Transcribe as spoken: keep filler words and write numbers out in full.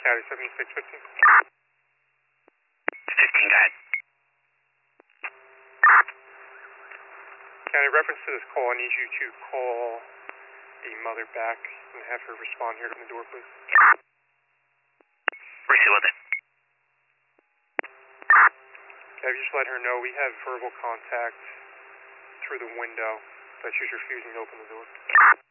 County seventy-six fifteen. fifteen, go ahead. County, reference to this call, I need you to call the mother back and have her respond here to the door, please. Receive with it. Okay, just let her know we have verbal contact through the window that she's refusing to open the door.